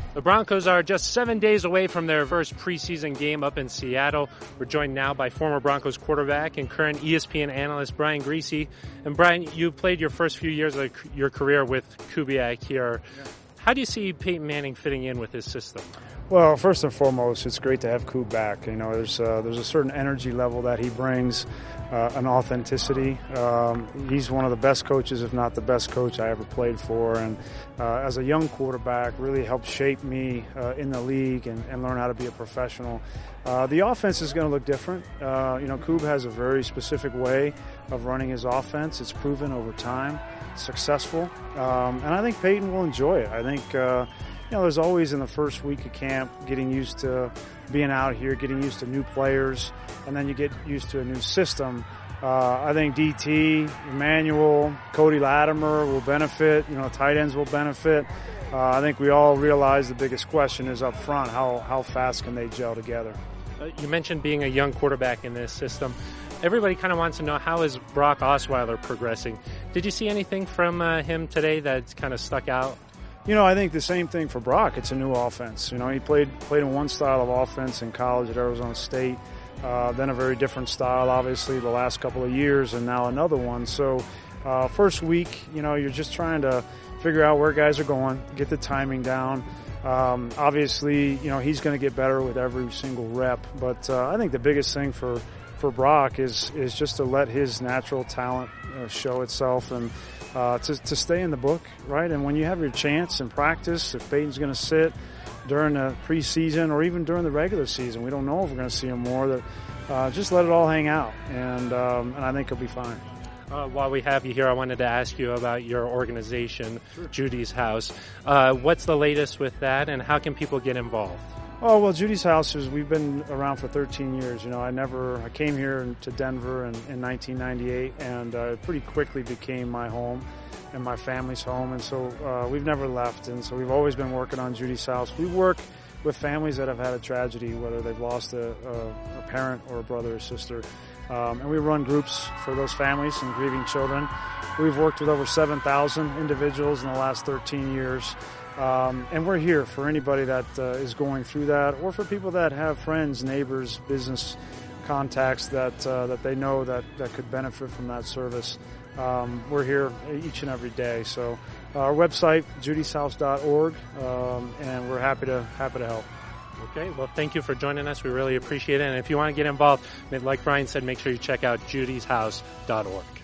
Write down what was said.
The Broncos are just 7 days away from their first preseason game up in Seattle. We're joined now by former Broncos quarterback and current ESPN analyst Brian Griese. And Brian, you played your first few years of your career with Kubiak here. How do you see Peyton Manning fitting in with his system? Well, first and foremost, it's great to have Coop back. You know, there's a certain energy level that he brings, an authenticity. He's one of the best coaches, if not the best coach I ever played for. And as a young quarterback, really helped shape me in the league and learn how to be a professional. The offense is going to look different. Coop has a very specific way of running his offense. It's proven over time, successful. And I think Peyton will enjoy it. I think there's always in the first week of camp getting used to being out here, getting used to new players, and then you get used to a new system. I think DT, Emmanuel, Cody Latimer will benefit. Tight ends will benefit. I think we all realize the biggest question is up front, how fast can they gel together? You mentioned being a young quarterback in this system. Everybody kind of wants to know, how is Brock Osweiler progressing? Did you see anything from him today that kind of stuck out? I think the same thing for Brock. It's a new offense. He played in one style of offense in college at Arizona State, then a very different style, obviously, the last couple of years, and now another one. So first week, you're just trying to figure out where guys are going, get the timing down. Obviously, he's going to get better with every single rep. But I think the biggest thing for Brock is just to let his natural talent show itself and to stay in the book, right? And when you have your chance in practice, if Peyton's going to sit during the preseason or even during the regular season, we don't know if we're going to see him more. Just let it all hang out, and I think he'll be fine. While we have you here, I wanted to ask you about your organization, sure. Judy's House. What's the latest with that, and how can people get involved? Oh, well, Judy's House we've been around for 13 years. I came here to Denver in 1998, and it pretty quickly became my home and my family's home. And so we've never left. And so we've always been working on Judy's House. We work with families that have had a tragedy, whether they've lost a parent or a brother or sister. And we run groups for those families and grieving children. We've worked with over 7,000 individuals in the last 13 years. And we're here for anybody that is going through that, or for people that have friends, neighbors, business contacts that they know that could benefit from that service. We're here each and every day. So our website, judyshouse.org, and we're happy to help. Okay, well, thank you for joining us. We really appreciate it. And if you want to get involved, like Brian said, make sure you check out judyshouse.org.